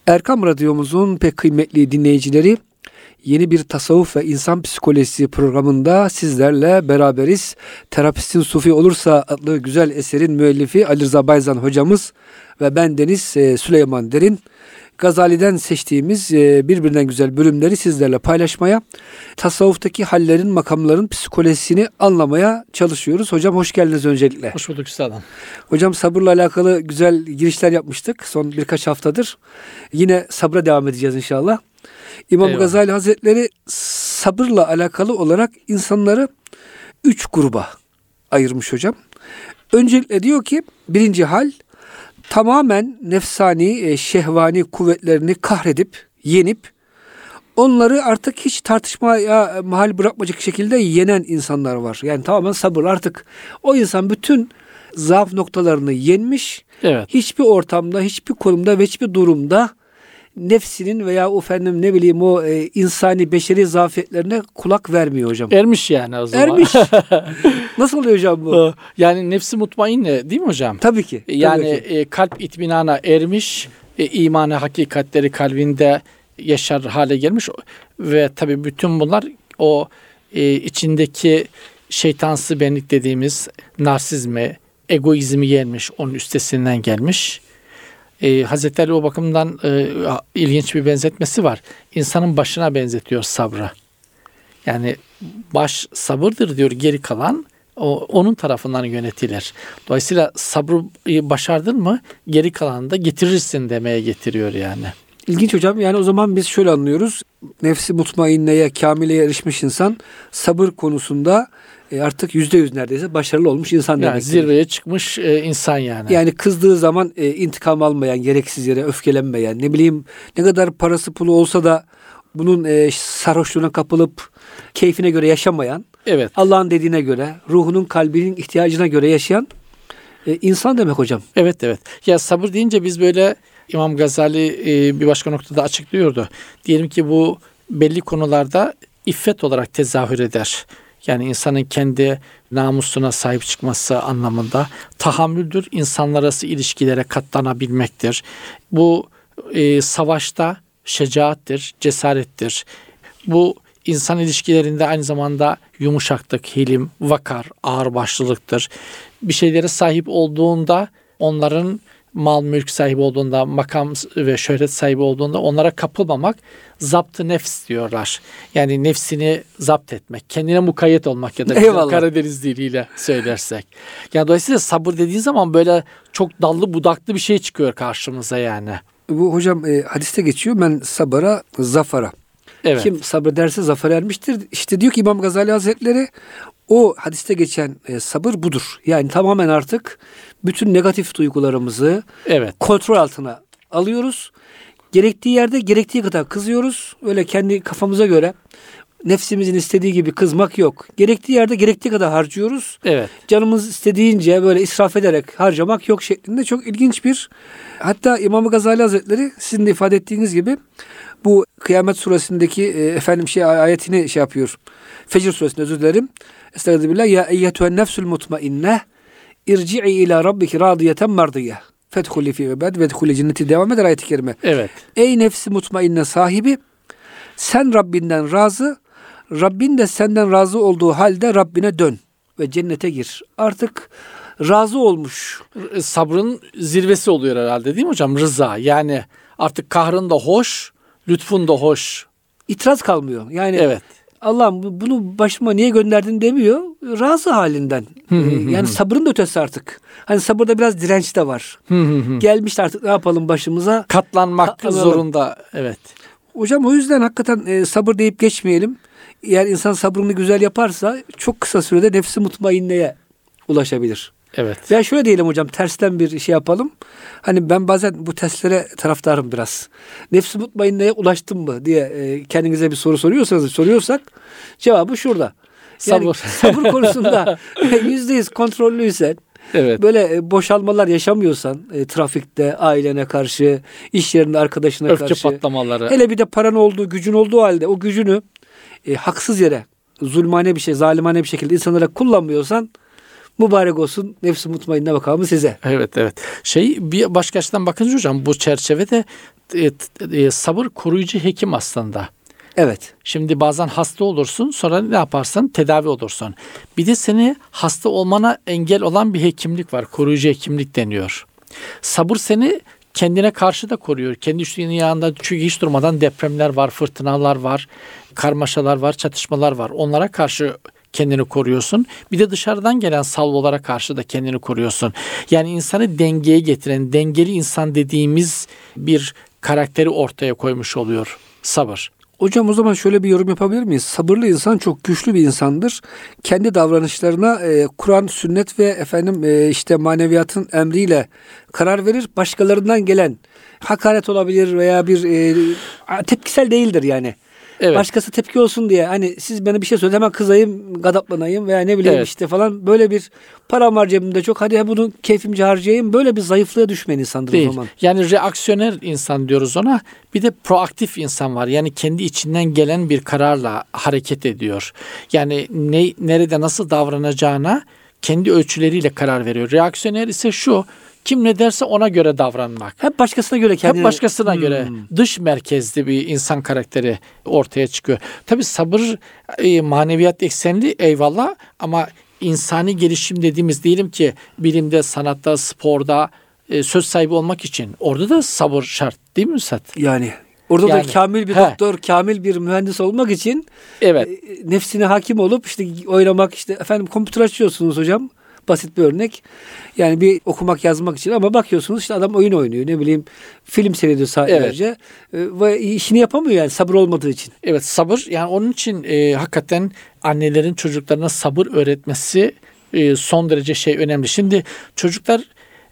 Erkam Radyomuzun pek kıymetli dinleyicileri, yeni bir tasavvuf ve insan psikolojisi programında sizlerle beraberiz. Terapistin Sufi Olursa adlı güzel eserin müellifi Ali Rıza Bayzan hocamız ve bendeniz Süleyman Derin. Gazali'den seçtiğimiz birbirinden güzel bölümleri sizlerle paylaşmaya, tasavvuftaki hallerin, makamların psikolojisini anlamaya çalışıyoruz. Hocam hoş geldiniz öncelikle. Hoş bulduk üstadım. Hocam sabırla alakalı güzel girişler yapmıştık son birkaç haftadır. Yine sabra devam edeceğiz inşallah. İmam Gazali Hazretleri sabırla alakalı olarak insanları 3 gruba ayırmış hocam. Öncelikle diyor ki birinci hal, tamamen nefsani, şehvani kuvvetlerini kahredip, yenip, onları artık hiç tartışmaya mahal bırakmayacak şekilde yenen insanlar var. Yani tamamen sabır, artık o insan bütün zaaf noktalarını yenmiş. Evet. Hiçbir ortamda, hiçbir konumda ve hiçbir durumda nefsinin veya o insani, beşeri zafiyetlerine kulak vermiyor hocam. Ermiş yani o zaman. Ermiş. Nasıl oluyor hocam bu? Yani nefsi mutmainne değil mi hocam? Tabii ki. Yani tabii ki. Kalp itminana ermiş, imanı hakikatleri kalbinde yaşar hale gelmiş ve tabii bütün bunlar o içindeki şeytansı benlik dediğimiz narsizmi, egoizmi yenmiş, onun üstesinden gelmiş. Hazreti Ali o bakımdan ilginç bir benzetmesi var. İnsanın başına benzetiyor sabra. Yani baş sabırdır diyor, geri kalan onun tarafından yönetilir. Dolayısıyla sabrı başardın mı geri kalanını da getirirsin demeye getiriyor yani. İlginç hocam. Yani o zaman biz şöyle anlıyoruz. Nefsi mutmainneye, kamileye erişmiş insan sabır konusunda artık %100 neredeyse başarılı olmuş insan demek. Yani zirveye çıkmış insan yani. Yani kızdığı zaman intikam almayan, gereksiz yere öfkelenmeyen, ne kadar parası pulu olsa da bunun sarhoşluğuna kapılıp keyfine göre yaşamayan, evet. Allah'ın dediğine göre, ruhunun, kalbinin ihtiyacına göre yaşayan insan demek hocam. Evet. Ya sabır deyince biz böyle İmam Gazali bir başka noktada açıklıyordu. Diyelim ki bu belli konularda iffet olarak tezahür eder. Yani insanın kendi namusuna sahip çıkması anlamında. Tahammüldür, insanlar arası ilişkilere katlanabilmektir. Bu savaşta şecaattir, cesarettir. Bu insan ilişkilerinde aynı zamanda yumuşaklık, hilim, vakar, ağırbaşlılıktır. Bir şeylere sahip olduğunda, onların mal mülk sahibi olduğunda, makam ve şöhret sahibi olduğunda onlara kapılmamak, zapt-ı nefs diyorlar. Yani nefsini zapt etmek, kendine mukayyet olmak ya da Karadeniz diliyle söylersek. Yani dolayısıyla sabır dediğin zaman böyle çok dallı budaklı bir şey çıkıyor karşımıza yani. Bu hocam hadiste geçiyor. Men sabara zafara. Evet. Kim sabrederse zafer ermiştir. İşte diyor ki İmam Gazali Hazretleri, o hadiste geçen sabır budur. Yani tamamen artık bütün negatif duygularımızı kontrol altına alıyoruz. Gerektiği yerde gerektiği kadar kızıyoruz. Öyle kendi kafamıza göre nefsimizin istediği gibi kızmak yok. Gerektiği yerde gerektiği kadar harcıyoruz. Evet. Canımız istediğince böyle israf ederek harcamak yok şeklinde çok ilginç bir. Hatta İmam Gazali Hazretleri sizin de ifade ettiğiniz gibi bu Kıyamet Suresindeki ayetini yapıyor. Fecr Suresinde, özür dilerim. Estağfirullah. Ya eyyetühen nefsul mutmainneh irci'i ila rabbiki radiyeten mardiyeh. Fedhuli fi ibad ve dhuli cenneti, devam eder ayet-i kerime. Evet. Ey nefsi mutmainne sahibi, sen Rabbinden razı, Rabbin de senden razı olduğu halde Rabbine dön ve cennete gir. Artık razı olmuş. Sabrın zirvesi oluyor herhalde değil mi hocam? Rıza. Yani artık kahrın da hoş, lütfun da hoş. İtiraz kalmıyor. Yani evet. Allah'ım bunu başıma niye gönderdin demiyor. Razı halinden. Yani sabrın da ötesi artık. Hani sabırda biraz direnç de var. Gelmiş artık, ne yapalım başımıza? Katlanmak zorunda. Evet. Hocam o yüzden hakikaten sabır deyip geçmeyelim. Eğer insan sabrını güzel yaparsa çok kısa sürede nefsi mutmainneye ulaşabilir. Evet. Veya şöyle diyelim hocam, tersten bir şey yapalım. Hani ben bazen bu testlere taraftarım biraz. Nefsi mutmainneye ulaştım mı diye kendinize bir soru soruyorsak cevabı şurada. Yani sabır konusunda %100 kontrollüysen, böyle boşalmalar yaşamıyorsan, trafikte, ailene karşı, iş yerinde arkadaşına öfke karşı. patlamaları. Hele bir de paran olduğu, gücün olduğu halde o gücünü haksız yere, zulmane bir şey, zalimane bir şekilde insanlara kullanmıyorsan, Mübarek olsun nefs-i mutmainne makamı size. Evet, evet. Bir başka açıdan bakınca hocam bu çerçevede sabır koruyucu hekim aslında. Evet. Şimdi bazen hasta olursun, sonra ne yaparsın? Tedavi olursun. Bir de seni hasta olmana engel olan bir hekimlik var. Koruyucu hekimlik deniyor. Sabır seni kendine karşı da koruyor. Kendi dünyanda çünkü hiç durmadan depremler var, fırtınalar var, karmaşalar var, çatışmalar var. Onlara karşı kendini koruyorsun. Bir de dışarıdan gelen salvolara karşı da kendini koruyorsun. Yani insanı dengeye getiren, dengeli insan dediğimiz bir karakteri ortaya koymuş oluyor sabır. Hocam o zaman şöyle bir yorum yapabilir miyiz? Sabırlı insan çok güçlü bir insandır. Kendi davranışlarına Kur'an, sünnet ve işte maneviyatın emriyle karar verir. Başkalarından gelen hakaret olabilir veya bir tepkisel değildir yani. Evet. Başkası tepki olsun diye hani siz bana bir şey söyle hemen kızayım, gadaplanayım veya ne bileyim Evet. işte falan böyle bir param var cebimde çok hadi bunu keyfimce harcayayım. Böyle bir zayıflığa düşmeyen insandır Değil. o zaman. Yani reaksiyoner insan diyoruz ona. Bir de proaktif insan var. Yani kendi içinden gelen bir kararla hareket ediyor. Yani nerede nasıl davranacağına kendi ölçüleriyle karar veriyor. Reaksiyoner ise şu: kim ne derse ona göre davranmak. Hep başkasına göre kendini... Hep başkasına göre dış merkezli bir insan karakteri ortaya çıkıyor. Tabii sabır maneviyat eksenli eyvallah ama insani gelişim dediğimiz diyelim ki bilimde, sanatta, sporda söz sahibi olmak için orada da sabır şart değil mi Üstad? Yani orada Yani, da kamil bir doktor, kamil bir mühendis olmak için evet. Nefsine hakim olup işte oynamak işte kompütür açıyorsunuz hocam. Basit bir örnek. Yani bir okumak yazmak için ama bakıyorsunuz işte adam oyun oynuyor. Ne bileyim film seyrediyor saatlerce. Ve işini yapamıyor yani sabır olmadığı için. Evet, sabır yani onun için hakikaten annelerin çocuklarına sabır öğretmesi son derece önemli. Şimdi çocuklar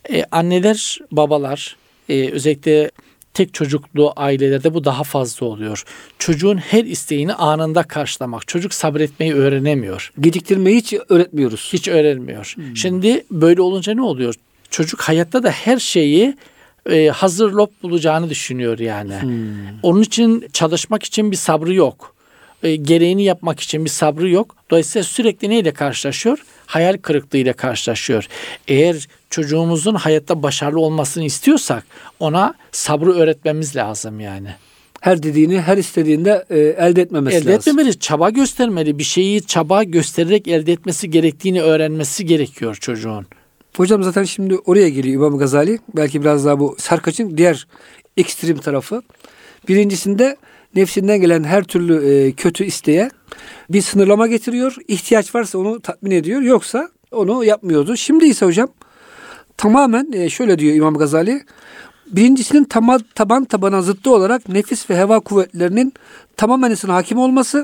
anneler, babalar özellikle tek çocuklu ailelerde bu daha fazla oluyor. Çocuğun her isteğini anında karşılamak. Çocuk sabretmeyi öğrenemiyor. Geciktirmeyi hiç öğretmiyoruz. Hiç öğrenmiyor. Şimdi böyle olunca ne oluyor? Çocuk hayatta da her şeyi hazır lop bulacağını düşünüyor yani. Onun için çalışmak için bir sabrı yok. Gereğini yapmak için bir sabrı yok. Dolayısıyla sürekli neyle karşılaşıyor? Hayal kırıklığıyla karşılaşıyor. Eğer çocuğumuzun hayatta başarılı olmasını istiyorsak ona sabrı öğretmemiz lazım yani. Her dediğini, her istediğinde elde etmemesi lazım. Elde etmemeli, çaba göstermeli. Bir şeyi çaba göstererek elde etmesi gerektiğini öğrenmesi gerekiyor çocuğun. Hocam zaten şimdi oraya geliyor İmam Gazali. Belki biraz daha bu sarkaçın diğer ekstrem tarafı. Birincisinde nefsinden gelen her türlü kötü isteğe bir sınırlama getiriyor. İhtiyaç varsa onu tatmin ediyor. Yoksa onu yapmıyordu. Şimdi ise hocam tamamen şöyle diyor İmam Gazali. Birincisinin taban tabana zıttı olarak nefis ve heva kuvvetlerinin tamamen insana hakim olması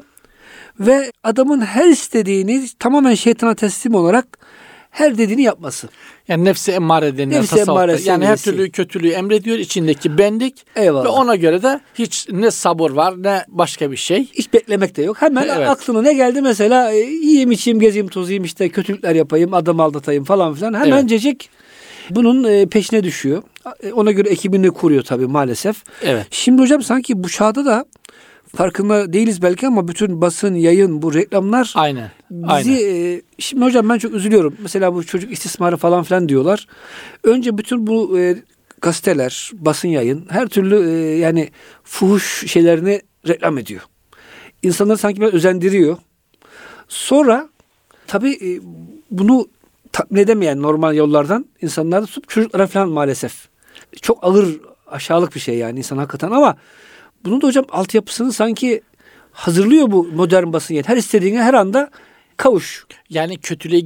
ve adamın her istediğini tamamen şeytana teslim olarak her dediğini yapması. Yani nefsi emmare denilen tasavvufta. Yani her türlü kötülüğü emrediyor, içindeki benlik. Eyvallah. Ve ona göre de hiç ne sabır var ne başka bir şey. Hiç beklemek de yok. Hemen Evet. aklına ne geldi mesela yiyeyim içeyim gezeyim tozayım işte kötülükler yapayım adam aldatayım falan filan. Hemencecik bunun peşine düşüyor. Ona göre ekibini kuruyor tabii maalesef. Evet. Şimdi hocam sanki bu çağda da farkında değiliz belki ama bütün basın, yayın, bu reklamlar Aynen. bizi şimdi hocam ben çok üzülüyorum. Mesela bu çocuk istismarı falan filan diyorlar. Önce bütün bu gazeteler, basın yayın her türlü yani fuhuş şeylerini reklam ediyor. İnsanları sanki biraz özendiriyor. Sonra tabii bunu tatmin edemeyen normal yollardan insanlar da tutup çocuklara falan maalesef. Çok ağır, aşağılık bir şey yani insan hakikaten ama bunun da hocam altyapısını sanki hazırlıyor bu modern basın yayın. Her istediğine her anda kavuş. Yani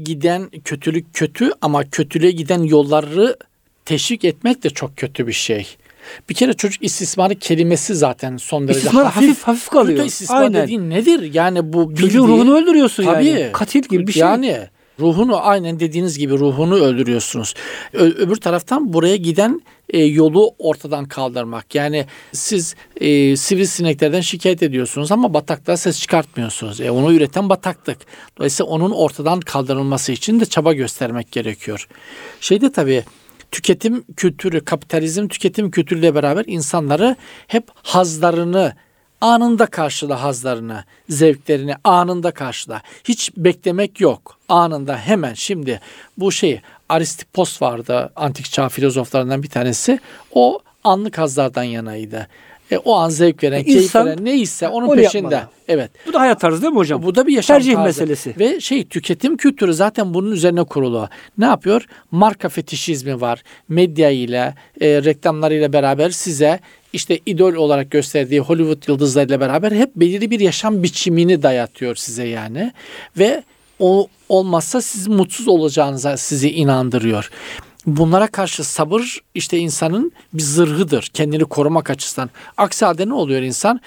kötülük kötü ama kötülüğe giden yolları teşvik etmek de çok kötü bir şey. Bir kere çocuk istismarı kelimesi zaten son derece İstismar hafif kalıyor. Kötü istismar dediğin nedir? Yani bu çocuğun ruhunu öldürüyorsun tabii, yani. Katil gibi bir şey. Yani ruhunu aynen dediğiniz gibi ruhunu öldürüyorsunuz. Öbür taraftan buraya giden yolu ortadan kaldırmak. Yani siz sivrisineklerden şikayet ediyorsunuz ama bataklığa ses çıkartmıyorsunuz. Onu üreten bataklık. Dolayısıyla onun ortadan kaldırılması için de çaba göstermek gerekiyor. Tabii tüketim kültürü, kapitalizm tüketim kültürüyle beraber insanları hep hazlarını Anında karşıla hazlarını, zevklerini anında karşıla. Hiç beklemek yok. Anında hemen şimdi bu Aristippos vardı, antik çağ filozoflarından bir tanesi. O anlık hazlardan yanaydı. O an zevk veren, keyif veren neyse onun peşinde. Yapmalı. Evet. Bu da hayat tarzı değil mi hocam? Bu da bir yaşam tercih tarzı. meselesi. Ve tüketim kültürü zaten bunun üzerine kurulu. Ne yapıyor? Marka fetişizmi var. Medya ile, reklamlarıyla beraber size işte idol olarak gösterdiği Hollywood yıldızlarıyla beraber hep belirli bir yaşam biçimini dayatıyor size yani. Ve o olmazsa siz mutsuz olacağınıza sizi inandırıyor. Bunlara karşı sabır insanın bir zırhıdır kendini korumak açısından. Aksi halde ne oluyor insan?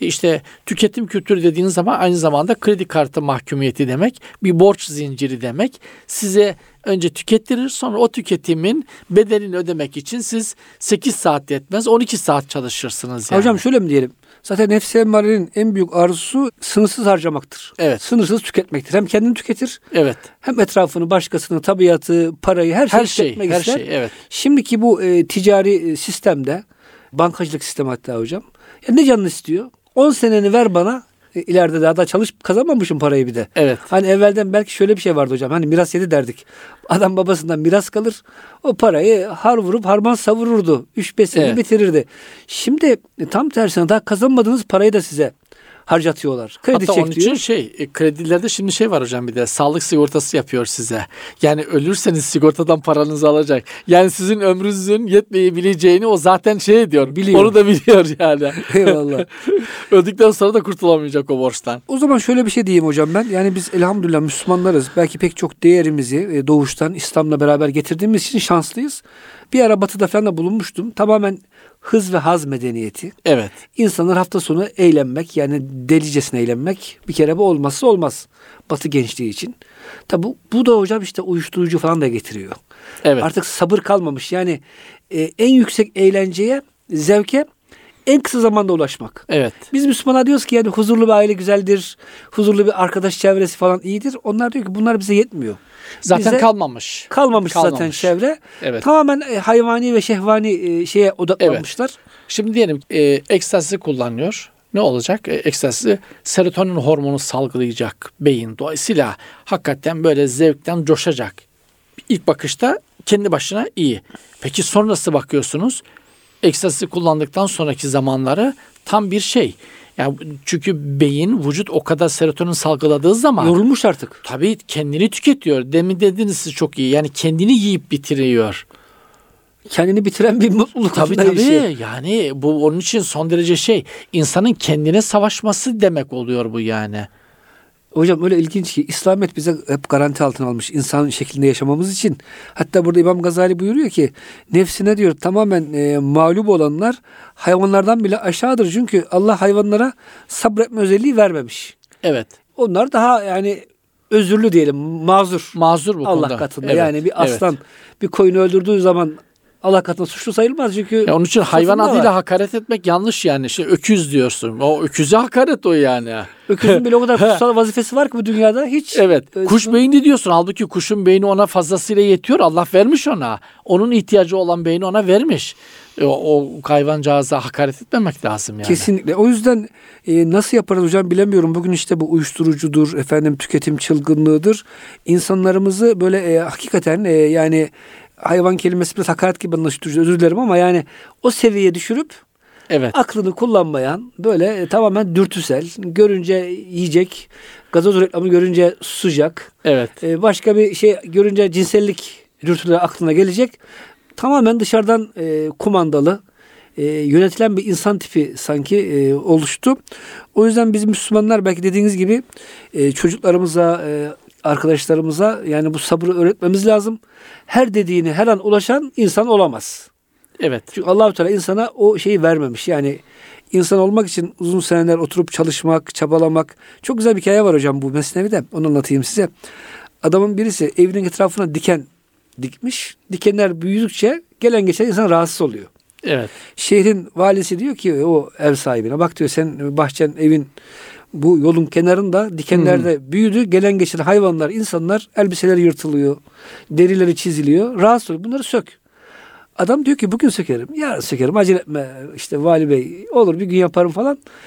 Tüketim kültürü dediğiniz zaman aynı zamanda kredi kartı mahkumiyeti demek, bir borç zinciri demek. Size önce tükettirir, sonra o tüketimin bedelini ödemek için siz 8 saat yetmez 12 saat çalışırsınız yani. Hocam şöyle mi diyelim? Zaten nefs-i emmarenin en büyük arzusu sınırsız harcamaktır. Evet. Sınırsız tüketmektir. Hem kendini tüketir, evet. hem etrafını, başkasını, tabiatı, parayı, her şeyi tüketmek ister. Evet. Şimdiki bu ticari sistemde, bankacılık sistemi hatta hocam, ne canını istiyor? 10 seneni ver bana, ileride daha da çalışıp kazanmamışım parayı bir de. Evet. Hani evvelden belki şöyle bir şey vardı hocam. Hani miras yedi derdik. Adam babasından miras kalır. O parayı har vurup harman savururdu. 3-5 sene bitirirdi. Şimdi tam tersine daha kazanmadığınız parayı da size harcatıyorlar. Kredi hatta çektiriyor. onun için kredilerde şimdi var hocam, bir de sağlık sigortası yapıyor size. Yani ölürseniz sigortadan paranızı alacak. Yani sizin ömrünüzün yetmeyebileceğini o zaten ediyor. Biliyor. Onu da biliyor yani. Eyvallah. Öldükten sonra da kurtulamayacak o borçtan. O zaman şöyle bir şey diyeyim hocam ben. Yani biz elhamdülillah Müslümanlarız. Belki pek çok değerimizi doğuştan İslam'la beraber getirdiğimiz için şanslıyız. Bir ara Batı'da falan da bulunmuştum. Tamamen hız ve haz medeniyeti. Evet. İnsanlar hafta sonu eğlenmek, yani delicesine eğlenmek, bir kere bu olmazsa olmaz Batı gençliği için. Tabi bu da hocam uyuşturucu falan da getiriyor. Evet. Artık sabır kalmamış. Yani en yüksek eğlenceye, zevke en kısa zamanda ulaşmak. Evet. Biz Müslümanlar diyoruz ki yani huzurlu bir aile güzeldir, huzurlu bir arkadaş çevresi falan iyidir. Onlar diyor ki bunlar bize yetmiyor. Zaten bize kalmamış. Zaten çevre. Evet. Tamamen hayvani ve şehvani şeye odaklanmışlar. Evet. Şimdi diyelim ekstazi kullanıyor. Ne olacak? Ekstazi serotonin hormonu salgılayacak beyin. Dolayısıyla hakikaten böyle zevkten coşacak. İlk bakışta kendi başına iyi. Peki sonrası bakıyorsunuz. Ekstazi kullandıktan sonraki zamanları tam bir Yani çünkü beyin, vücut o kadar serotonin salgıladığı zaman yorulmuş artık. Tabii kendini tüketiyor. Demin dediniz siz çok iyi. Yani kendini yiyip bitiriyor. Kendini bitiren bir mutluluk. Tabii. Yani bu onun için son derece insanın kendine savaşması demek oluyor bu yani. Hocam öyle ilginç ki İslamiyet bize hep garanti altına almış insan şeklinde yaşamamız için. Hatta burada İmam Gazali buyuruyor ki nefsine diyor tamamen mağlup olanlar hayvanlardan bile aşağıdır. Çünkü Allah hayvanlara sabretme özelliği vermemiş. Evet. Onlar daha yani özürlü diyelim, mazur. Mazur bu konuda. Allah katında. Evet. Yani bir aslan bir koyunu öldürdüğü zaman Allah katında suçlu sayılmaz çünkü. Onun için hayvan adıyla hakaret etmek yanlış yani. Öküz diyorsun. O öküze hakaret o yani. Öküzün bile o kadar kutsal vazifesi var ki bu dünyada hiç. Evet. Kuş beyni diyorsun. Halbuki kuşun beyni ona fazlasıyla yetiyor. Allah vermiş ona. Onun ihtiyacı olan beyni ona vermiş. O hayvancağıza hakaret etmemek lazım yani. Kesinlikle. O yüzden nasıl yaparız hocam bilemiyorum. Bugün bu uyuşturucudur, tüketim çılgınlığıdır. İnsanlarımızı böyle hakikaten yani hayvan kelimesi biraz hakaret gibi anlaşılıyor. Özür dilerim ama yani o seviyeye düşürüp aklını kullanmayan böyle tamamen dürtüsel, görünce yiyecek, gazoz reklamı görünce susacak. Evet. Başka bir görünce cinsellik dürtüleri aklına gelecek. Tamamen dışarıdan kumandalı, yönetilen bir insan tipi sanki oluştu. O yüzden biz Müslümanlar belki dediğiniz gibi çocuklarımıza, arkadaşlarımıza yani bu sabrı öğretmemiz lazım. Her dediğine her an ulaşan insan olamaz. Evet. Çünkü Allah-u Teala insana o şeyi vermemiş. Yani insan olmak için uzun seneler oturup çalışmak, çabalamak. Çok güzel bir hikaye var hocam bu Mesnevi'de. Onu anlatayım size. Adamın birisi evinin etrafına diken dikmiş. Dikenler büyüdükçe gelen geçen insan rahatsız oluyor. Evet. Şehrin valisi diyor ki o ev sahibine bak diyor sen bahçen evin bu yolun kenarında dikenlerde büyüdü. Gelen geçen hayvanlar, insanlar elbiseleri yırtılıyor. Derileri çiziliyor. Rahatsız oluyor. Bunları sök. Adam diyor ki bugün sökerim. Yarın sökerim. Acele etme. Vali bey olur bir gün yaparım falan.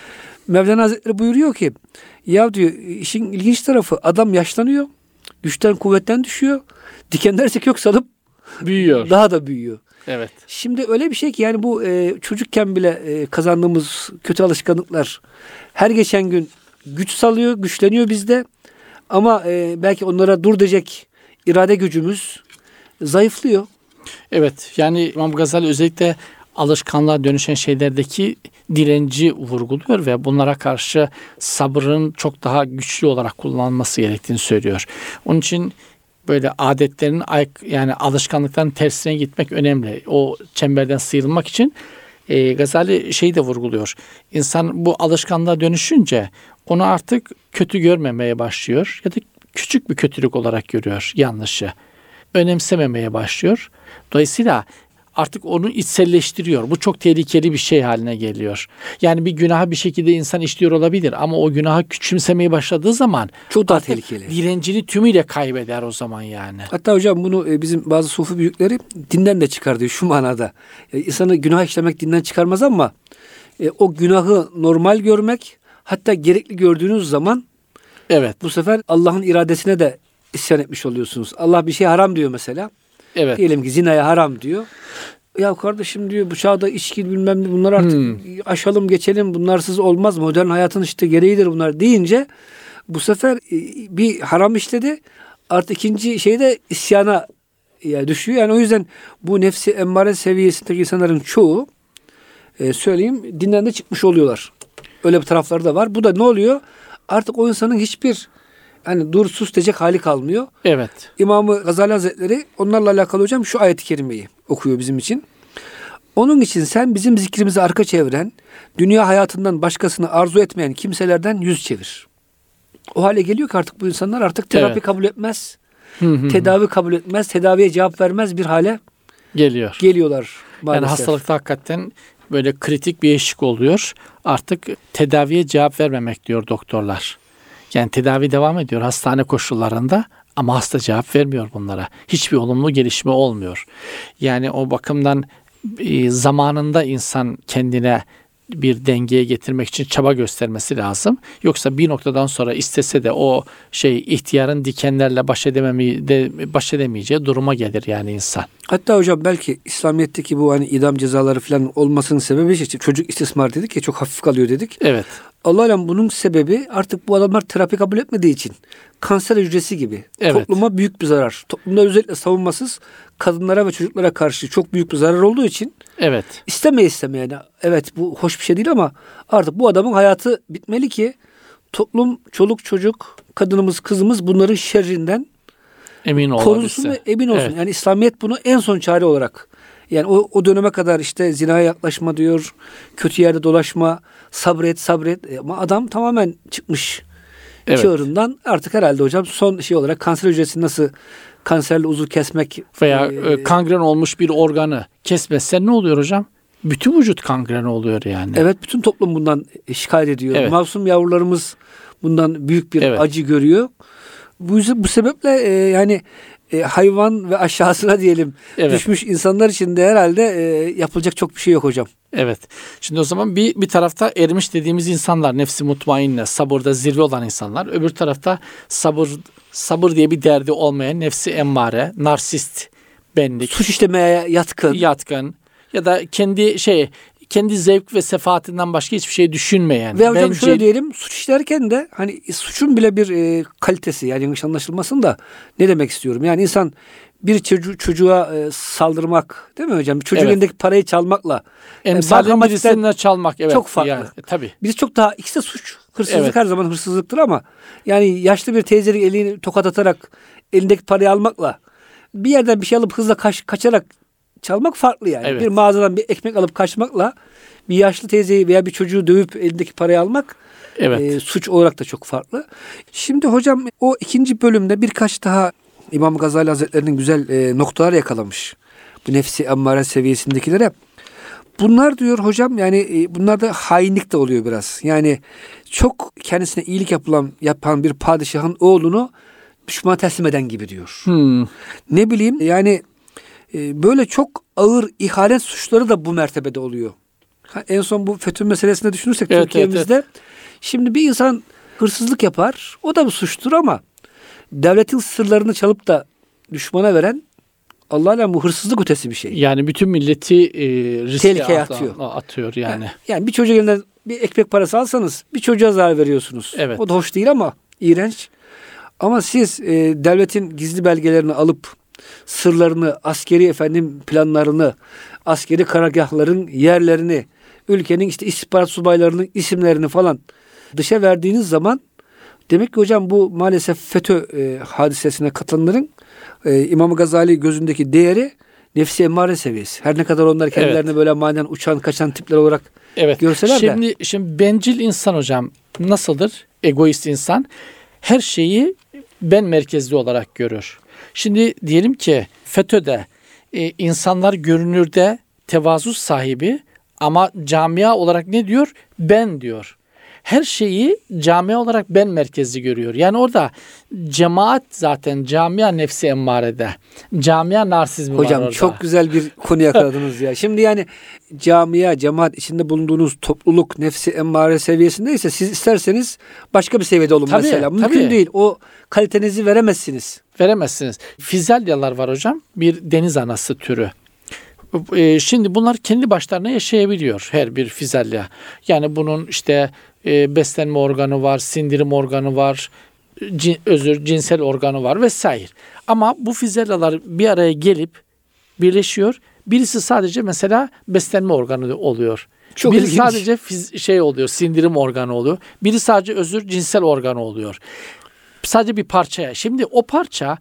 Mevlana Hazretleri buyuruyor ki ya diyor işin ilginç tarafı adam yaşlanıyor. Güçten kuvvetten düşüyor. Dikenler kök salıp Büyüyor. daha da büyüyor. Evet. Şimdi öyle bir şey ki yani bu çocukken bile kazandığımız kötü alışkanlıklar her geçen gün güç salıyor, güçleniyor bizde. Ama belki onlara dur diyecek irade gücümüz zayıflıyor. Evet. Yani İmam Gazali özellikle alışkanlığa dönüşen şeylerdeki direnci vurguluyor ve bunlara karşı sabrın çok daha güçlü olarak kullanılması gerektiğini söylüyor. Onun için böyle adetlerin yani alışkanlıkların tersine gitmek önemli. O çemberden sıyrılmak için Gazali şeyi de vurguluyor. İnsan bu alışkanlığa dönüşünce onu artık kötü görmemeye başlıyor ya da küçük bir kötülük olarak görüyor yanlışı. Önemsememeye başlıyor. Dolayısıyla artık onu içselleştiriyor. Bu çok tehlikeli bir şey haline geliyor. Yani bir günahı bir şekilde insan işliyor olabilir ama o günahı küçümsemeye başladığı zaman çok daha tehlikeli. Direncini tümüyle kaybeder o zaman yani. Hatta hocam bunu bizim bazı sufi büyükleri dinden de çıkartıyor şu manada. İnsanı günah işlemek dinden çıkarmaz ama o günahı normal görmek, hatta gerekli gördüğünüz zaman evet, bu sefer Allah'ın iradesine de isyan etmiş oluyorsunuz. Allah bir şey haram diyor mesela. Evet. Diyelim ki zinaya haram diyor. Ya kardeşim diyor bu çağda içki bilmem ne bunlar artık aşalım geçelim, bunlarsız olmaz, modern hayatın işte gereğidir bunlar deyince bu sefer bir haram işledi, artık ikinci şeyde isyana düşüyor. Yani o yüzden bu nefsi emmare seviyesindeki insanların çoğu söyleyeyim dinden de çıkmış oluyorlar. Öyle bir tarafları da var. Bu da ne oluyor? Artık o insanın hiçbir hani dur sus diyecek hali kalmıyor. Evet. İmam-ı Gazali Hazretleri onlarla alakalı hocam şu ayet-i kerimeyi okuyor bizim için. Onun için sen bizim zikrimizi arka çeviren, dünya hayatından başkasını arzu etmeyen kimselerden yüz çevir. O hale geliyor ki artık bu insanlar artık terapi kabul etmez, tedavi kabul etmez, tedaviye cevap vermez bir hale geliyorlar maalesef. Yani hastalıkta hakikaten böyle kritik bir eşik oluyor. Artık tedaviye cevap vermemek diyor doktorlar. Yani tedavi devam ediyor hastane koşullarında ama hasta cevap vermiyor bunlara. Hiçbir olumlu gelişme olmuyor. Yani o bakımdan zamanında insan kendine bir dengeye getirmek için çaba göstermesi lazım. Yoksa bir noktadan sonra istese de o ihtiyarın dikenlerle baş edemeyeceği duruma gelir yani insan. Hatta hocam belki İslamiyet'teki bu hani idam cezaları falan olmasının sebebi işte çocuk istismar dedik ya, çok hafif kalıyor dedik. Evet. Allah alem bunun sebebi artık bu adamlar terapi kabul etmediği için kanser hücresi gibi topluma büyük bir zarar. Toplumda özellikle savunmasız kadınlara ve çocuklara karşı çok büyük bir zarar olduğu için istemeye yani evet bu hoş bir şey değil ama artık bu adamın hayatı bitmeli ki toplum, çoluk çocuk, kadınımız, kızımız bunların şerrinden korunsun ve emin olsun. Evet. Yani İslamiyet bunu en son çare olarak, yani o döneme kadar işte zinaya yaklaşma diyor, kötü yerde dolaşma, sabret. Ama adam tamamen çıkmış çığırından, artık herhalde hocam son şey olarak kanser hücresini nasıl kanserli uzuv kesmek veya kangren olmuş bir organı kesmezsen ne oluyor hocam? Bütün vücut kangren oluyor yani. Evet, bütün toplum bundan şikayet ediyor. Evet. Masum yavrularımız bundan büyük bir acı görüyor. Bu sebeple yani hayvan ve aşağısına diyelim düşmüş insanlar için de herhalde yapılacak çok bir şey yok hocam. Evet. Şimdi o zaman bir tarafta erimiş dediğimiz insanlar, nefsi mutmainne, sabırda zirve olan insanlar. Öbür tarafta sabır diye bir derdi olmayan, nefsi emmare, narsist, benlik, suç işlemeye yatkın ya da kendi zevk ve sefaatinden başka hiçbir şey düşünmeyen. Ve hocam şöyle diyelim, suç işlerken de hani suçun bile bir kalitesi, yani yanlış anlaşılmasın da ne demek istiyorum? Yani insan bir çocuğa saldırmak, değil mi hocam? Çocuğun elindeki parayı çalmakla emsalin birisinden çalmak çok farklı. Yani, tabii. Birisi çok daha, ikisi de suç. Hırsızlık her zaman hırsızlıktır ama yani yaşlı bir teyzenin elini tokat atarak elindeki parayı almakla bir yerden bir şey alıp hızla kaçarak çalmak farklı yani. Evet. Bir mağazadan bir ekmek alıp kaçmakla bir yaşlı teyzeyi veya bir çocuğu dövüp elindeki parayı almak suç olarak da çok farklı. Şimdi hocam o ikinci bölümde birkaç daha İmam Gazali Hazretleri'nin güzel noktalar yakalamış. Bu nefsi emmare seviyesindekilere. Bunlar diyor hocam, yani bunlarda hainlik de oluyor biraz. Yani çok kendisine iyilik yapan bir padişahın oğlunu düşmana teslim eden gibi diyor. Ne bileyim yani böyle çok ağır ihanet suçları da bu mertebede oluyor. En son bu FETÖ meselesinde düşünürsek Evet, Türkiye'mizde, evet. şimdi bir insan hırsızlık yapar. O da bir suçtur ama devletin sırlarını çalıp da düşmana veren, Allah alem, bu hırsızlık ötesi bir şey. Yani bütün milleti riske Tehlikeye atıyor yani. Yani bir çocuk elinden bir ekmek parası alsanız bir çocuğa zarar veriyorsunuz. Evet. O da hoş değil ama iğrenç. Ama siz devletin gizli belgelerini alıp sırlarını, askeri planlarını, askeri karargahların yerlerini, ülkenin işte istihbarat subaylarının isimlerini falan dışa verdiğiniz zaman, demek ki hocam bu maalesef FETÖ hadisesine katılanların İmam Gazali gözündeki değeri nefsi emmare seviyesi. Her ne kadar onlar kendilerini böyle manen uçan kaçan tipler olarak görseler de. Şimdi bencil insan hocam nasıldır? Egoist insan her şeyi ben merkezli olarak görür. Şimdi diyelim ki FETÖ'de insanlar görünürde tevazu sahibi ama camia olarak ne diyor? Ben diyor. Her şeyi camia olarak ben merkezli görüyor. Yani orada cemaat zaten camia nefsi emmarede. Camia narsizmi var orada. Hocam çok güzel bir konu yakaladınız ya. Şimdi yani camia, cemaat, içinde bulunduğunuz topluluk nefsi emmare seviyesindeyse siz isterseniz başka bir seviyede olun mesela. Mümkün değil. O kalitenizi veremezsiniz. Veremezsiniz. Fizalyalar var hocam. Bir deniz anası türü. Şimdi bunlar kendi başlarına yaşayabiliyor her bir fizalya. Yani bunun işte beslenme organı var, sindirim organı var, cinsel organı var vesaire. Ama bu fizalyalar bir araya gelip birleşiyor. Birisi sadece mesela beslenme organı oluyor. Çok biri ilginç. sadece oluyor, sindirim organı oluyor. Biri sadece cinsel organı oluyor. Sadece bir parçaya. Şimdi o parça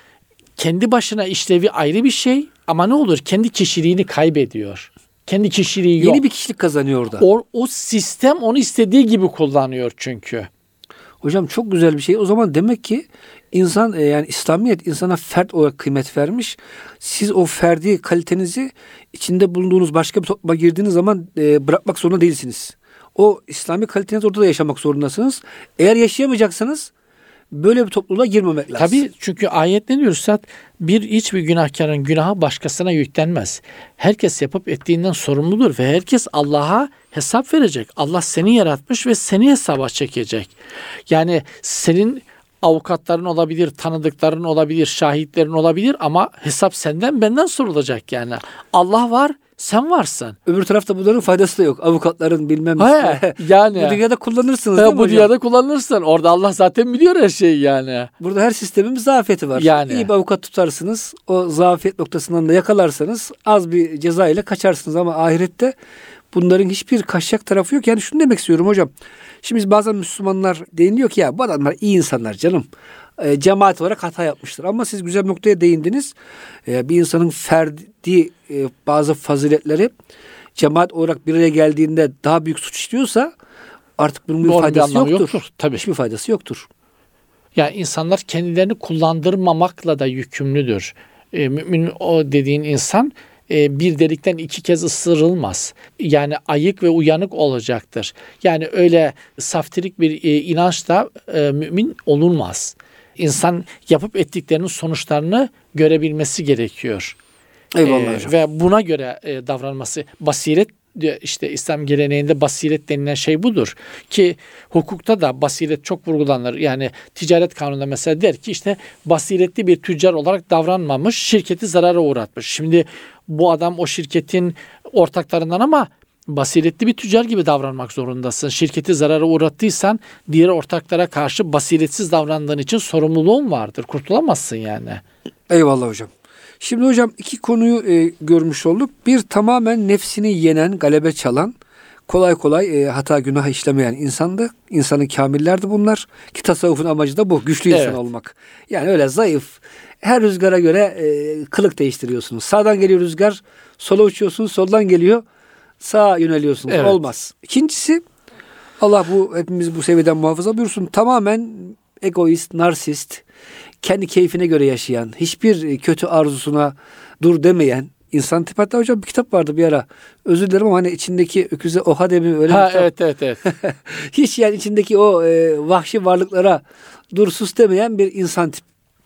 kendi başına işlevi ayrı bir şey ama ne olur? Kendi kişiliğini kaybediyor. Kendi kişiliği yok. Yeni bir kişilik kazanıyor orada. O sistem onu istediği gibi kullanıyor çünkü. Hocam çok güzel bir şey. O zaman demek ki insan, yani İslamiyet insana fert olarak kıymet vermiş. Siz o ferdi kalitenizi içinde bulunduğunuz başka bir topluma girdiğiniz zaman bırakmak zorunda değilsiniz. O İslami kalitenizi orada da yaşamak zorundasınız. Eğer yaşayamayacaksanız böyle bir topluluğa girmemek lazım. Tabii, çünkü ayet ne diyor Üstad? Hiçbir günahkarın günahı başkasına yüklenmez. Herkes yapıp ettiğinden sorumludur ve herkes Allah'a hesap verecek. Allah seni yaratmış ve seni hesaba çekecek. Yani senin avukatların olabilir, tanıdıkların olabilir, şahitlerin olabilir ama hesap senden benden sorulacak yani. Allah var, sen varsın. Öbür tarafta bunların faydası da yok. Avukatların bilmem ne. Yani. Bu dünyada kullanırsınız değil mi bu dünyada kullanırsın. Orada Allah zaten biliyor her şeyi yani. Burada her sistemin bir zafiyeti var. Yani. İyi bir avukat tutarsınız. O zafiyet noktasından da yakalarsanız az bir ceza ile kaçarsınız ama ahirette bunların hiçbir kaçacak tarafı yok. Yani şunu demek istiyorum hocam. Şimdi biz bazen Müslümanlar deniliyor ki ya bu adamlar iyi insanlar canım. Cemaat olarak hata yapmıştır. Ama siz güzel bir noktaya değindiniz. Bir insanın ferdi bazı faziletleri cemaat olarak bir araya geldiğinde daha büyük suç işliyorsa artık bunun bir faydası yoktur. Tabii. Hiçbir faydası yoktur. Yani insanlar kendilerini kullandırmamakla da yükümlüdür. Mümin o dediğin insan bir delikten 2 kez ısırılmaz. Yani ayık ve uyanık olacaktır. Yani öyle saftirik bir inançla mümin olunmaz. İnsan yapıp ettiklerinin sonuçlarını görebilmesi gerekiyor. Eyvallah hocam. Ve buna göre davranması. Basiret, işte İslam geleneğinde basiret denilen şey budur. Ki hukukta da basiret çok vurgulanır. Yani ticaret kanununda mesela der ki işte basiretli bir tüccar olarak davranmamış, şirketi zarara uğratmış. Şimdi bu adam o şirketin ortaklarından ama basiretli bir tüccar gibi davranmak zorundasın. Şirketi zarara uğrattıysan diğer ortaklara karşı basiretsiz davrandığın için sorumluluğun vardır. Kurtulamazsın yani. Eyvallah hocam. Şimdi hocam 2 konuyu görmüş olduk. Bir, tamamen nefsini yenen, galebe çalan, kolay kolay hata günah işlemeyen insandı. İnsanın kamillerdi bunlar. Ki tasavvufun amacı da bu. Güçlü insan olmak. Yani öyle zayıf. Her rüzgara göre kılık değiştiriyorsunuz. Sağdan geliyor rüzgar, sola uçuyorsunuz. Soldan geliyor, sağa yöneliyorsunuz. Evet. Olmaz. İkincisi, Allah hepimiz bu seviyeden muhafaza buyursun. Tamamen egoist, narsist, kendi keyfine göre yaşayan, hiçbir kötü arzusuna dur demeyen insan tipi. Hatta hocam bir kitap vardı bir ara. Özür dilerim ama hani içindeki öküze oha demi öyle bir kitap. Evet. Hiç yani içindeki o vahşi varlıklara dur sus demeyen bir insan tipi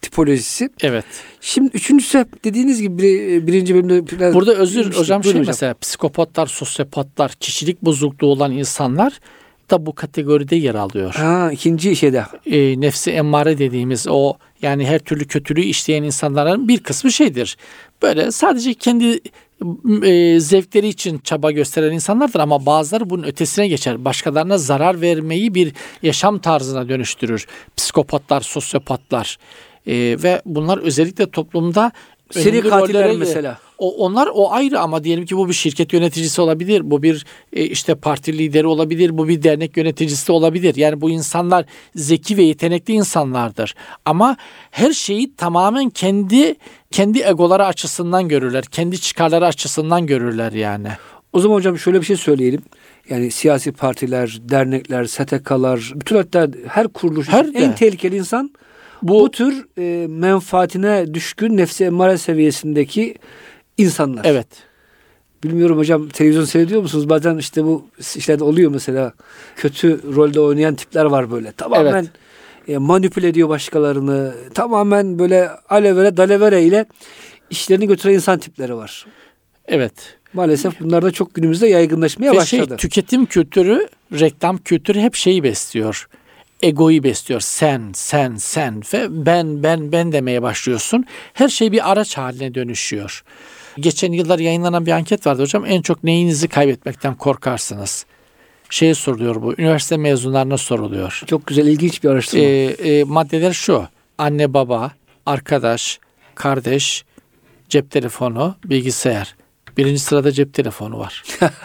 tipolojisi. Evet. Şimdi üçüncüsü hep dediğiniz gibi birinci bölümde biraz... Burada hocam Buyurun mesela psikopatlar, sosyopatlar, kişilik bozukluğu olan insanlar da bu kategoride yer alıyor. İkinci şeyde. Nefsi emmare dediğimiz o, yani her türlü kötülüğü işleyen insanların bir kısmı şeydir. Böyle sadece kendi zevkleri için çaba gösteren insanlardır ama bazıları bunun ötesine geçer. Başkalarına zarar vermeyi bir yaşam tarzına dönüştürür. Psikopatlar, sosyopatlar ve bunlar özellikle toplumda seri katiller mesela. Onlar ayrı ama diyelim ki bu bir şirket yöneticisi olabilir. Bu bir işte parti lideri olabilir. Bu bir dernek yöneticisi de olabilir. Yani bu insanlar zeki ve yetenekli insanlardır. Ama her şeyi tamamen kendi egoları açısından görürler. Kendi çıkarları açısından görürler yani. O zaman hocam şöyle bir şey söyleyelim. Yani siyasi partiler, dernekler, STK'lar, bütün hatta her kuruluş en tehlikeli insan bu tür menfaatine düşkün nefsi emmare seviyesindeki insanlar. Evet. Bilmiyorum hocam, televizyon seyrediyor musunuz? Bazen işte bu işlerde oluyor mesela. Kötü rolde oynayan tipler var böyle. Tamamen manipüle ediyor başkalarını. Tamamen böyle alevere dalevere ile işlerini götüren insan tipleri var. Evet. Maalesef bunlar da çok günümüzde yaygınlaşmaya başladı. Tüketim kültürü, reklam kültürü hep şeyi besliyor. Egoyu besliyor. Sen ve ben demeye başlıyorsun. Her şey bir araç haline dönüşüyor. Geçen yıllar yayınlanan bir anket vardı hocam. En çok neyinizi kaybetmekten korkarsınız? Soruluyor bu. Üniversite mezunlarına soruluyor. Çok güzel, ilginç bir araştırma. Maddeler şu. Anne, baba, arkadaş, kardeş, cep telefonu, bilgisayar. Birinci sırada cep telefonu var.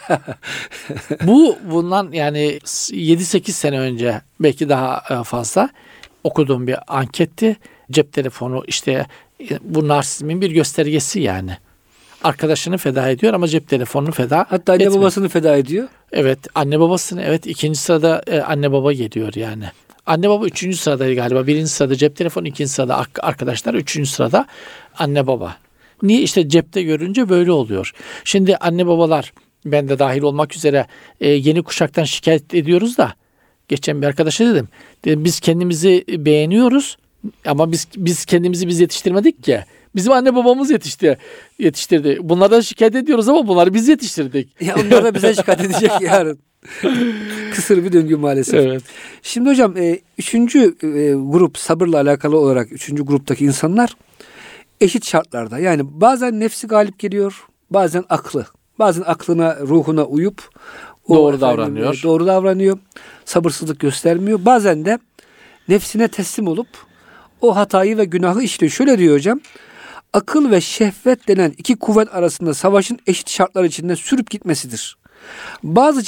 Bundan yani 7-8 sene önce, belki daha fazla okuduğum bir anketti. Cep telefonu işte bu narsizmin bir göstergesi yani. Arkadaşını feda ediyor ama cep telefonunu feda hatta anne babasını feda ediyor. Evet, anne babasını, evet, ikinci sırada anne baba geliyor yani. Anne baba 3. sırada galiba. 1. sırada cep telefonu, 2. sırada arkadaşlar, 3. sırada anne baba. Niye? İşte cepte görünce böyle oluyor. Şimdi anne babalar, ben de dahil olmak üzere yeni kuşaktan şikayet ediyoruz da, geçen bir arkadaşa dedim biz kendimizi beğeniyoruz ama biz kendimizi yetiştirmedik ki. Bizim anne babamız yetiştirdi. Bunlardan şikayet ediyoruz ama bunları biz yetiştirdik. Ya onlar da bize şikayet edecek yarın. Kısır bir döngü maalesef. Evet. Şimdi hocam 3. grup, sabırla alakalı olarak 3. gruptaki insanlar eşit şartlarda. Yani bazen nefsi galip geliyor, bazen aklı. Bazen aklına, ruhuna uyup doğru davranıyor. Sabırsızlık göstermiyor. Bazen de nefsine teslim olup o hatayı ve günahı işliyor. Şöyle diyor hocam. Akıl ve şehvet denen iki kuvvet arasında savaşın eşit şartlar içinde sürüp gitmesidir. Bazı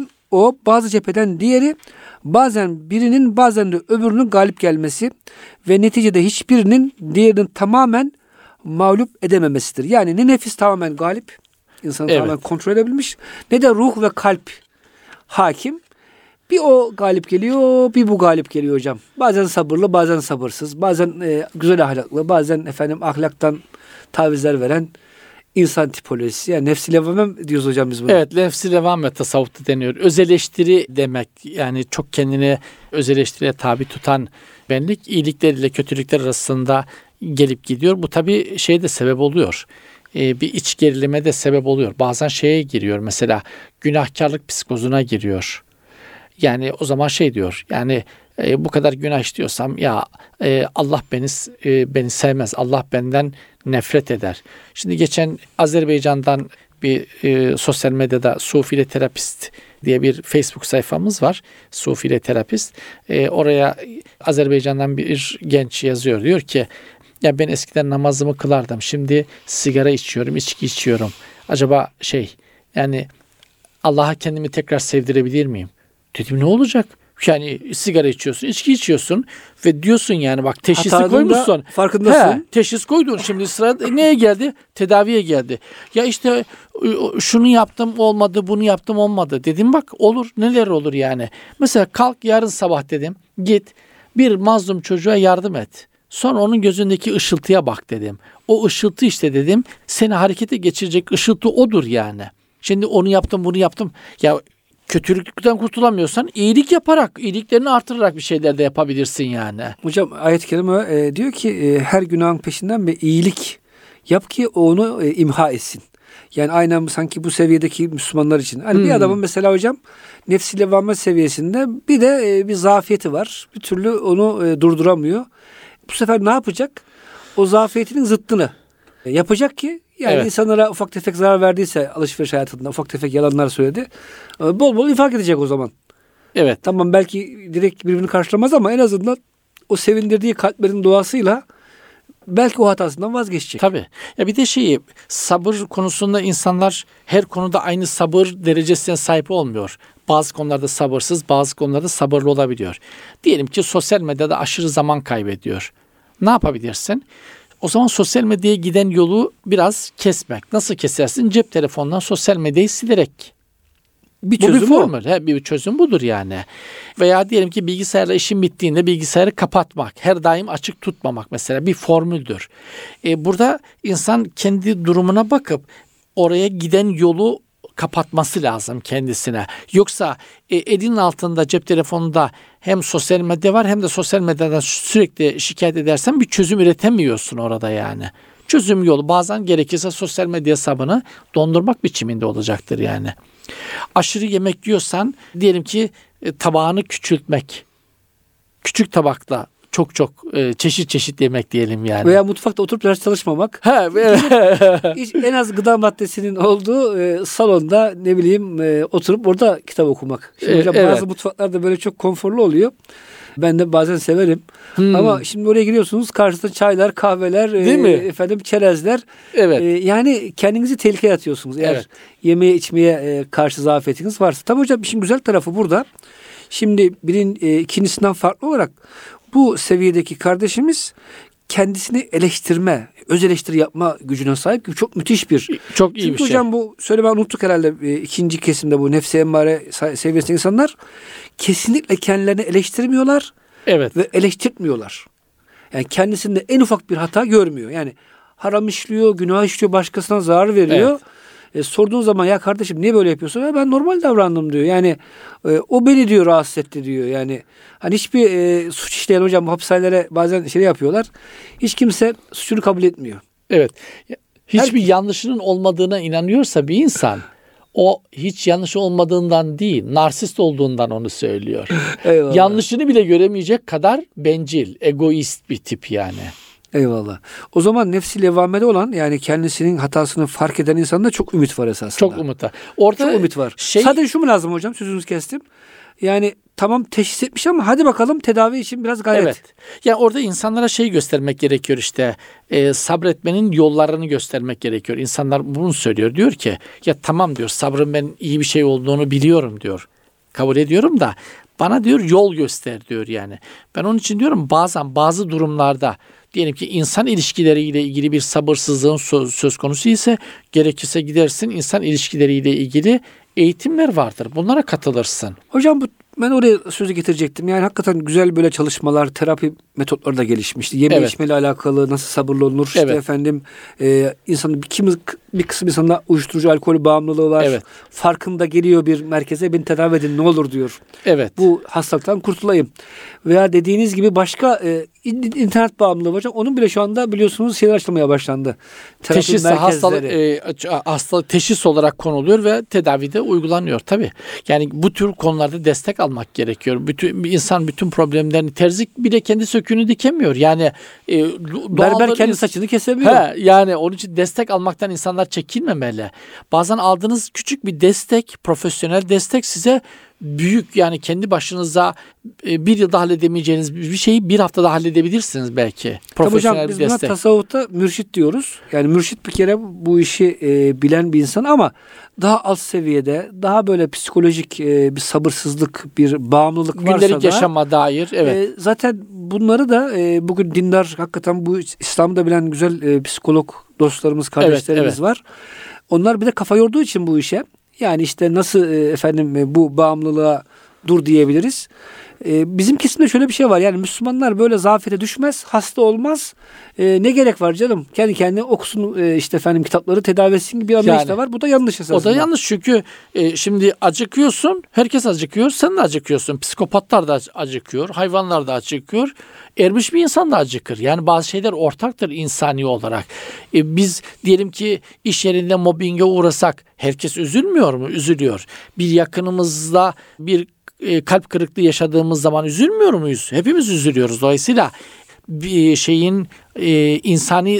cepheden diğeri, bazen birinin bazen de öbürünün galip gelmesi ve neticede hiçbirinin diğerinin tamamen mağlup edememesidir. Yani ne nefis tamamen galip, insanı tamamen kontrol edebilmiş, ne de ruh ve kalp hakim. Bir o galip geliyor, bir bu galip geliyor hocam. Bazen sabırlı, bazen sabırsız, bazen güzel ahlaklı, bazen ahlaktan tavizler veren insan tipolojisi. Yani nefsi levvame diyoruz hocam biz buna. Evet, nefsi levvame tasavvufta deniyor. Öz eleştiri demek. Yani çok kendini öz eleştiriye tabi tutan benlik, iyilikler ile kötülükler arasında gelip gidiyor. Bu tabii de sebep oluyor. Bir iç gerilime de sebep oluyor. Bazen giriyor, mesela günahkarlık psikozuna giriyor. Yani o zaman diyor, yani bu kadar günah işliyorsam Allah beni sevmez, Allah benden nefret eder. Şimdi geçen Azerbaycan'dan bir sosyal medyada Sufile Terapist diye bir Facebook sayfamız var. Sufile Terapist. Oraya Azerbaycan'dan bir genç yazıyor. Diyor ki ya ben eskiden namazımı kılardım. Şimdi sigara içiyorum, içki içiyorum. Acaba yani Allah'a kendimi tekrar sevdirebilir miyim? Dedim ne olacak? Yani sigara içiyorsun, içki içiyorsun ve diyorsun yani bak teşhisi koymuşsun. Farkındasın. Teşhis koydun. Şimdi sıra neye geldi? Tedaviye geldi. Ya işte şunu yaptım olmadı, bunu yaptım olmadı. Dedim bak olur, neler olur yani. Mesela kalk yarın sabah dedim. Git bir mazlum çocuğa yardım et. Sonra onun gözündeki ışıltıya bak dedim. O ışıltı işte dedim seni harekete geçirecek ışıltı odur yani. Şimdi onu yaptım, bunu yaptım. Ya kötülükten kurtulamıyorsan iyilik yaparak, iyiliklerini artırarak bir şeyler de yapabilirsin yani. Hocam ayet-i kerime diyor ki her günahın peşinden bir iyilik yap ki onu imha etsin. Yani aynen sanki bu seviyedeki Müslümanlar için. Hani bir adamın mesela hocam nefs-i levvame seviyesinde bir de bir zafiyeti var. Bir türlü onu durduramıyor. Bu sefer ne yapacak? O zafiyetinin zıttını yapacak ki yani insanlara ufak tefek zarar verdiyse alışveriş hayatında ufak tefek yalanlar söyledi. Bol bol infak edecek o zaman. Evet. Tamam belki direkt birbirini karşılamaz ama en azından o sevindirdiği kalplerin duasıyla belki o hatasından vazgeçecek. Tabii. Ya bir de sabır konusunda insanlar her konuda aynı sabır derecesine sahip olmuyor. Bazı konularda sabırsız, bazı konularda sabırlı olabiliyor. Diyelim ki sosyal medyada aşırı zaman kaybediyor. Ne yapabilirsin? O zaman sosyal medyaya giden yolu biraz kesmek. Nasıl kesersin? Cep telefonundan sosyal medyayı silerek. Bir çözüm bu bir formül. Bir çözüm budur yani. Veya diyelim ki bilgisayarla işin bittiğinde bilgisayarı kapatmak. Her daim açık tutmamak mesela bir formüldür. Burada insan kendi durumuna bakıp oraya giden yolu kapatması lazım kendisine. Yoksa elinin altında cep telefonunda hem sosyal medya var hem de sosyal medyadan sürekli şikayet edersen bir çözüm üretemiyorsun orada yani. Çözüm yolu bazen gerekirse sosyal medya hesabını dondurmak biçiminde olacaktır yani. Aşırı yemek yiyorsan diyelim ki tabağını küçültmek. Küçük tabakla çok çeşit çeşit yemek diyelim yani. Veya mutfakta oturup ders çalışmamak. En az gıda maddesinin olduğu salonda oturup orada kitap okumak. Şimdi hocam bazı mutfaklarda böyle çok konforlu oluyor. Ben de bazen severim. Ama şimdi oraya giriyorsunuz karşısında çaylar, kahveler, çerezler. Evet. Yani kendinizi tehlikeye atıyorsunuz. Eğer yemeye içmeye karşı zafiyetiniz varsa. Tabii hocam işin güzel tarafı burada. Şimdi ikincisinden farklı olarak bu seviyedeki kardeşimiz kendisini eleştirme, öz eleştiri yapma gücüne sahip. Çok müthiş çok iyi bir şey. Hocam bu söylemeyi unuttuk herhalde ikinci kesimde bu nefs-i emmare seviyesindeki insanlar kesinlikle kendilerini eleştirmiyorlar ve eleştirtmiyorlar. Yani kendisinde en ufak bir hata görmüyor. Yani haram işliyor, günah işliyor, başkasına zarar veriyor. Sorduğun zaman ya kardeşim niye böyle yapıyorsun? Ya ben normal davrandım diyor. Yani o beni diyor rahatsız etti diyor. Yani hani hiçbir suç işleyen hocam bu hapishanelere bazen yapıyorlar. Hiç kimse suçunu kabul etmiyor. Evet. Hiçbir yanlışının olmadığına inanıyorsa bir insan o hiç yanlış olmadığından değil, narsist olduğundan onu söylüyor. Eyvallah. Yanlışını bile göremeyecek kadar bencil, egoist bir tip yani. Eyvallah. O zaman nefsi levvamede olan yani kendisinin hatasını fark eden insanda çok ümit var esasında. Çok ümit var. Orada çok ümit var. Sadece şu mu lazım hocam? Sözünüzü kestim. Yani tamam teşhis etmiş ama hadi bakalım tedavi için biraz gayret. Evet. Yani orada insanlara göstermek gerekiyor işte. Sabretmenin yollarını göstermek gerekiyor. İnsanlar bunu söylüyor. Diyor ki ya tamam diyor sabrın ben iyi bir şey olduğunu biliyorum diyor. Kabul ediyorum da bana diyor yol göster diyor yani. Ben onun için diyorum bazen bazı durumlarda diyelim ki insan ilişkileriyle ilgili bir sabırsızlığın söz konusu ise gerekirse gidersin insan ilişkileriyle ilgili eğitimler vardır. Bunlara katılırsın. Hocam ben oraya sözü getirecektim. Yani hakikaten güzel böyle çalışmalar, terapi metotları da gelişmişti. Yeme içmeyle alakalı nasıl sabırlı olunur. İşte insanın bir kısım insanda uyuşturucu alkol bağımlılığı var. Evet. Farkında geliyor bir merkeze beni tedavi edin ne olur diyor. Evet. Bu hastalıktan kurtulayım. Veya dediğiniz gibi başka internet bağımlılığı hocam. Onun bile şu anda biliyorsunuz şeyler açılmaya başlandı. Terapi teşhis hastalık teşhis olarak konuluyor ve tedavide uygulanıyor tabii. Yani bu tür konularda destek almak gerekiyor. Bir insan bütün problemlerini terzik bile kendi söküğünü dikemiyor. Yani berber kendi saçını kesemiyor. Yani onun için destek almaktan insanlar çekinmemeli. Bazen aldığınız küçük bir destek, profesyonel destek size büyük yani kendi başınıza bir yılda halledemeyeceğiniz bir şeyi bir haftada halledebilirsiniz belki. Profesyonel hocam, bir destek. Biz buna tasavvufta mürşit diyoruz. Yani mürşit bir kere bu işi bilen bir insan ama daha alt seviyede daha böyle psikolojik bir sabırsızlık, bir bağımlılık varsa da gündelik yaşama dair zaten bunları da bugün dindar hakikaten bu İslam'da bilen güzel psikolog dostlarımız, kardeşlerimiz var. Onlar bir de kafa yorduğu için bu işe yani işte nasıl bu bağımlılığa dur diyebiliriz. Bizim kesimde şöyle bir şey var. Yani Müslümanlar böyle zafiyete düşmez, hasta olmaz. Ne gerek var canım? Kendi kendine okusun işte efendim kitapları, tedavi etsin gibi bir anlayış da var. Bu da yanlış esasında. O da yanlış çünkü şimdi acıkıyorsun. Herkes acıkıyor. Sen de acıkıyorsun. Psikopatlar da acıkıyor. Hayvanlar da acıkıyor. Ermiş bir insan da acıkır. Yani bazı şeyler ortaktır insani olarak. Biz diyelim ki iş yerinde mobbinge uğrasak herkes üzülmüyor mu? Üzülüyor. Bir yakınımızla bir kalp kırıklığı yaşadığımız zaman üzülmüyor muyuz? Hepimiz üzülüyoruz. Dolayısıyla bir şeyin insani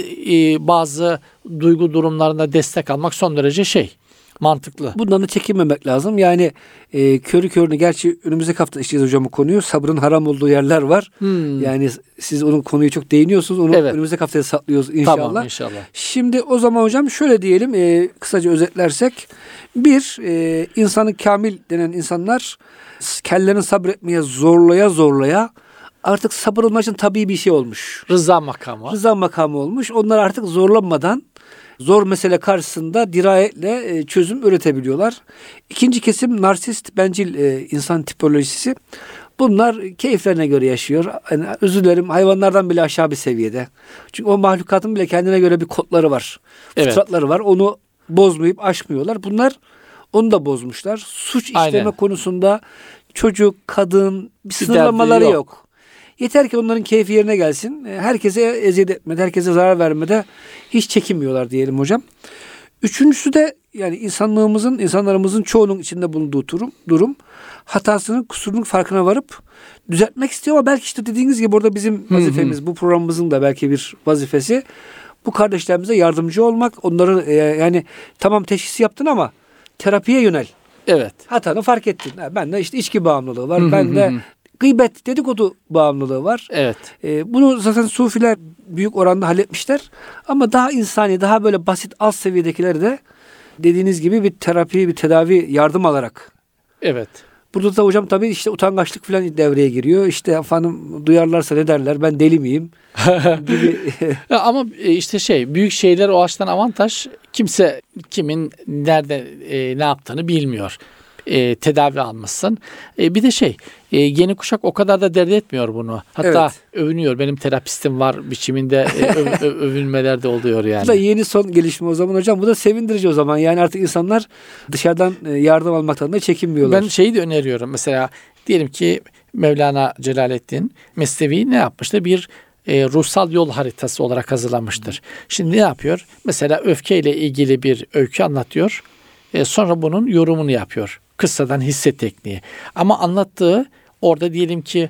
bazı duygu durumlarına destek almak son derece mantıklı. Bundan da çekinmemek lazım. Yani körü körüne, gerçi önümüzdeki hafta işleyeceğiz hocam bu konuyu. Sabrın haram olduğu yerler var. Yani siz onun konuyu çok değiniyorsunuz. Onu önümüzdeki haftaya saklıyoruz inşallah. Tamam, inşallah. Şimdi o zaman hocam şöyle diyelim, kısaca özetlersek. Bir, insanı kamil denen insanlar kendilerini sabretmeye zorlaya artık sabır onlar için tabii bir şey olmuş. Rıza makamı. Rıza makamı olmuş. Onlar artık zorlanmadan zor mesele karşısında dirayetle çözüm üretebiliyorlar. İkinci kesim narsist, bencil insan tipolojisi. Bunlar keyiflerine göre yaşıyor. Yani özür dilerim, hayvanlardan bile aşağı bir seviyede. Çünkü o mahlukatın bile kendine göre bir kodları var. Fıtratları var. Onu bozmayıp aşmıyorlar. Bunlar onu da bozmuşlar. Suç işleme konusunda çocuk, kadın bir sınırlamaları yok. Yeter ki onların keyfi yerine gelsin. Herkese eziyet etmede, herkese zarar vermede hiç çekinmiyorlar diyelim hocam. Üçüncüsü de yani insanlarımızın çoğunun içinde bulunduğu durum hatasının, kusurunun farkına varıp düzeltmek istiyor ama belki işte dediğiniz gibi orada bizim vazifemiz, bu programımızın da belki bir vazifesi bu kardeşlerimize yardımcı olmak. Onları yani tamam teşhisi yaptın ama terapiye yönel. Evet. Hatanı fark ettin. Ben de işte içki bağımlılığı var. Ben de gıybet, dedikodu bağımlılığı var. Evet. Bunu zaten Sufiler büyük oranda halletmişler. Ama daha insani, daha böyle basit alt seviyedekileri de dediğiniz gibi bir terapi, bir tedavi yardım alarak. Evet. Burada da hocam tabii işte utangaçlık falan devreye giriyor. İşte efendim duyarlarsa ne derler, ben deli miyim gibi. Ama işte büyük şeyler o açıdan avantaj. Kimse kimin nerede ne yaptığını bilmiyor. Tedavi almışsın. Bir de yeni kuşak o kadar da dert etmiyor bunu. Hatta övünüyor. Benim terapistim var biçiminde övünmeler de oluyor yani. Bu da yeni son gelişme o zaman hocam. Bu da sevindirici o zaman. Yani artık insanlar dışarıdan yardım almaktan da çekinmiyorlar. Ben de öneriyorum. Mesela diyelim ki Mevlana Celaleddin Mesnevi ne yapmıştı? Bir ruhsal yol haritası olarak hazırlamıştır. Şimdi ne yapıyor? Mesela öfkeyle ilgili bir öykü anlatıyor. Sonra bunun yorumunu yapıyor. Kıssadan hisse tekniği. Ama anlattığı orada diyelim ki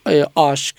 aşk,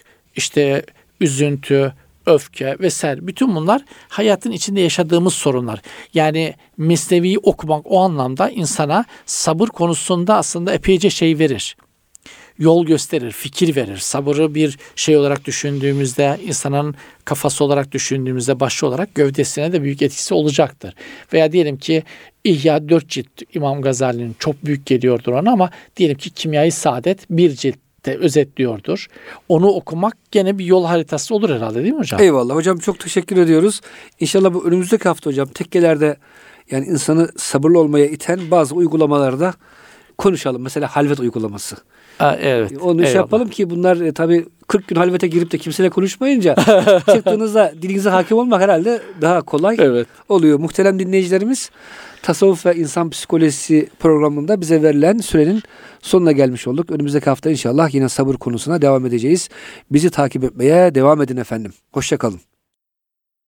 üzüntü, öfke vesaire. Bütün bunlar hayatın içinde yaşadığımız sorunlar. Yani Mesnevi'yi okumak o anlamda insana sabır konusunda aslında epeyce verir. Yol gösterir, fikir verir. Sabırı bir olarak düşündüğümüzde, insanın kafası olarak düşündüğümüzde başı olarak gövdesine de büyük etkisi olacaktır. Veya diyelim ki İhya 4 cilt İmam Gazali'nin çok büyük geliyordur ona ama diyelim ki Kimya-i Saadet 1 ciltte özetliyordur. Onu okumak gene bir yol haritası olur herhalde değil mi hocam? Eyvallah hocam, çok teşekkür ediyoruz. İnşallah bu önümüzdeki hafta hocam tekkelerde yani insanı sabırlı olmaya iten bazı uygulamalarda konuşalım. Mesela halvet uygulaması. Evet. Onu yapalım ki bunlar tabii 40 gün halvete girip de kimseyle konuşmayınca çıktığınızda dilinize hakim olmak herhalde daha kolay oluyor. Muhterem dinleyicilerimiz, Tasavvuf ve İnsan Psikolojisi programında bize verilen sürenin sonuna gelmiş olduk. Önümüzdeki hafta inşallah yine sabır konusuna devam edeceğiz. Bizi takip etmeye devam edin efendim. Hoşça kalın.